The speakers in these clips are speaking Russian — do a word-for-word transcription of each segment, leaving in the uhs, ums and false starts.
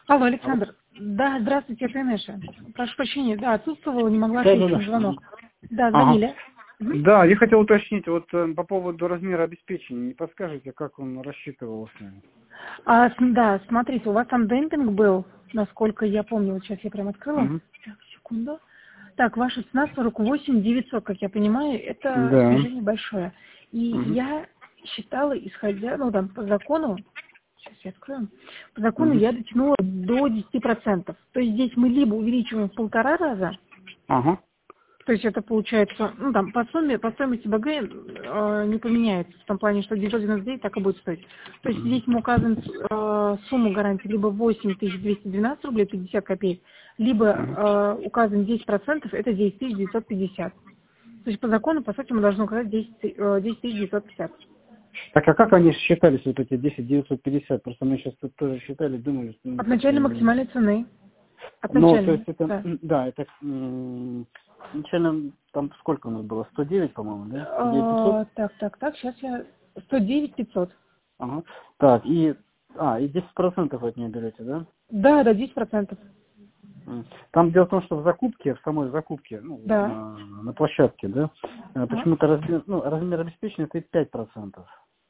Алло, Алло. Александр. Да, здравствуйте, это Инесса. Прошу прощения, да, отсутствовала, не могла Да, да, ответить да. на звонок. Да, Ага. звонили. Мгм. Да, я хотел уточнить вот э, по поводу размера обеспечения. Не подскажете, как он рассчитывался? А, с- да, смотрите, у вас там демпинг был, насколько я помню, вот сейчас я прям открыла. Угу. Так, секунду. Так, ваша цена сорок восемь девятьсот, как я понимаю, это Да. снижение большое. И Угу. я считала, исходя, ну там по закону, сейчас я открою, по закону Угу. я дотянула до десяти процентов. То есть здесь мы либо увеличиваем в полтора раза, Ага. то есть это получается, ну там по сумме, по стоимости БГ э, не поменяется, в том плане, что девятьсот девяносто девять так и будет стоить. То есть здесь мы указываем э, сумму гарантии либо восемь тысяч двести двенадцать рублей пятьдесят копеек, либо Угу. э, указываем десять процентов, это десять тысяч девятьсот пятьдесят. То есть по закону, по сути, мы должны указать десять тысяч девятьсот пятьдесят. Так, а как они считались, вот эти десять девятьсот пятьдесят? Просто мы сейчас тут тоже считали, думали, что ну, От как-то начальной не... максимальной цены. От Ну, то есть начальной, это, да. м, да, это м, начально, там сколько у нас было? сто девять, по-моему, да? сто девять пятьсот? Э, так, так, так, сейчас я... сто девять пятьсот. Ага. Так, и, а, и десять процентов от нее берете, да? Да, да, десять процентов. М. Там дело в том, что в закупке, в самой закупке, ну, Да. на, на площадке, да, э, Ага. почему-то размер, ну, размер обеспечения стоит пять процентов.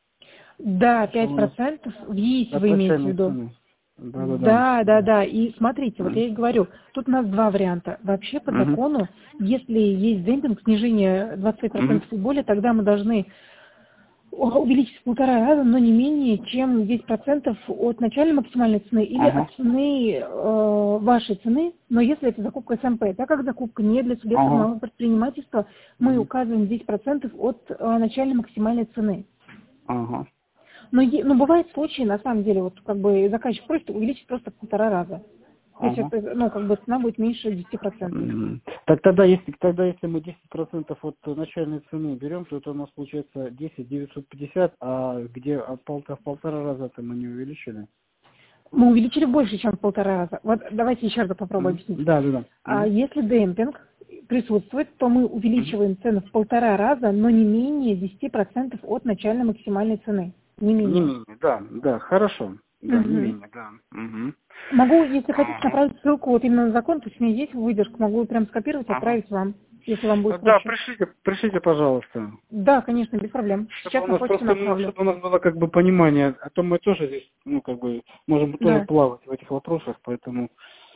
Да, Что пять у нас процентов в ЕИСе от вы имеете в начальной виду. цены. Да-да-да. Да, да, да. И смотрите, вот М. я и говорю, тут у нас два варианта. Вообще по Мгм. закону, если есть демпинг, снижение двадцать пять Мгм. процентов и более, тогда мы должны увеличить в полтора раза, но не менее, чем десять процентов от начальной максимальной цены или Ага. от цены э, вашей цены, но если это закупка СМП. Так как закупка не для субъектов Ага. малого предпринимательства, мы Мгм. указываем десять процентов от э, начальной максимальной цены. Ага. Но, е- но бывают случаи, на самом деле, вот как бы заказчик просит увеличить просто в полтора раза. То есть Ага. это, ну, как бы цена будет меньше десяти процентов. М. Так тогда, если тогда, если мы десять процентов от начальной цены берем, то это у нас получается десять девятьсот пятьдесят, а где а полтора, в полтора раза это мы не увеличили. Мы увеличили больше, чем в полтора раза. Вот давайте еще раз попробую Мгм. объяснить. Да, да, да. А Мгм. если демпинг присутствует, то мы Мгм. увеличиваем цену в полтора раза, но не менее десяти процентов от начальной максимальной цены. Не Не менее. менее, да, да, хорошо. Да, не Мгм. менее, да. Мгм. Могу, если хотите, Ага. направить ссылку вот именно на закон, то есть у меня есть выдержка, могу прям скопировать, Ага. отправить вам, если вам будет Да, проще. пришлите, пришлите, пожалуйста. Да, конечно, без проблем. Чтобы Сейчас у на нас почту просто, ну, направлю. чтобы у нас было как бы понимание, а то мы тоже здесь, ну, как бы, можем тоже Да. плавать в этих вопросах, поэтому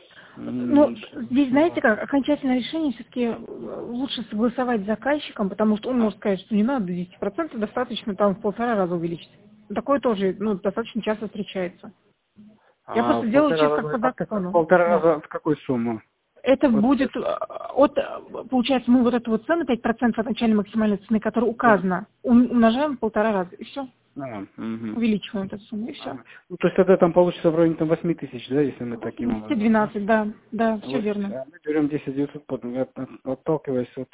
Ну, м, чтобы здесь, знаете было. как, окончательное решение все-таки лучше согласовать с заказчиком, потому что он может сказать, что не надо до десяти процентов, достаточно там в полтора раза увеличить. Такое тоже, ну, достаточно часто встречается. Я А, просто в делаю полтора чек как раза, по от как, в закону. полтора Да. раза от какой суммы? Это Вот, будет э, от, э, получается, мы вот эту вот цену пять процентов от начальной максимальной цены, которая да. указана, ум- умножаем в полтора раза, и все. А, мгм. Увеличиваем эту сумму, и все. Ага. Ну, то есть тогда там получится в районе там восьми тысяч, да, если мы таким двести образом, да? двенадцать, да, да, все Вот, верно. а мы берем десять девятьсот, под- от- от- отталкиваясь от,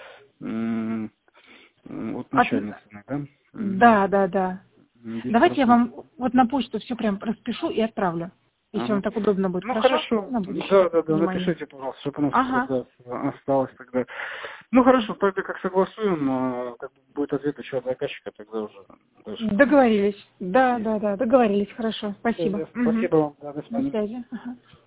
м, м, от От- начальной цены, да? Мгм. да, да, да. М, десять Давайте я процентов. вам вот на почту все прям распишу и отправлю, если вам Ага. так удобно будет. Ну Хорошо? хорошо, На будущее, да, как да, да, понимание. напишите, пожалуйста, чтобы у нас Ага. вот, да, осталось тогда. Ну хорошо, тогда как согласуем, а, как будет ответ еще от заказчика, тогда уже дальше посмотрим. Договорились. Да, Есть. да, да, договорились. Хорошо. Всё, Спасибо. ясно. Мгм. Спасибо вам, да, до До свидания. связи. Ага.